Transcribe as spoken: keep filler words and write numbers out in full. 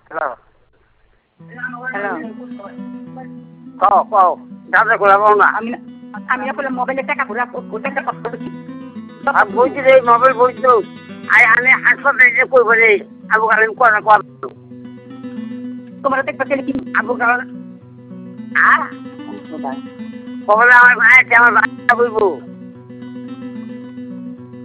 hello hello কও কও দাদা গোলাবো না আমি আমি না বলে মোবাইলে টাকা পুরা ওটা কষ্ট করছি আর বইছি রে মোবাইল বইতো আই আনে হাসপাতালে কই বলে আবু কালাম কোনা কোয়া তোমরা দেখতে পেলে কি আবু কালাম আ কবলা আমার ভাই আমার বাচ্চা বইবো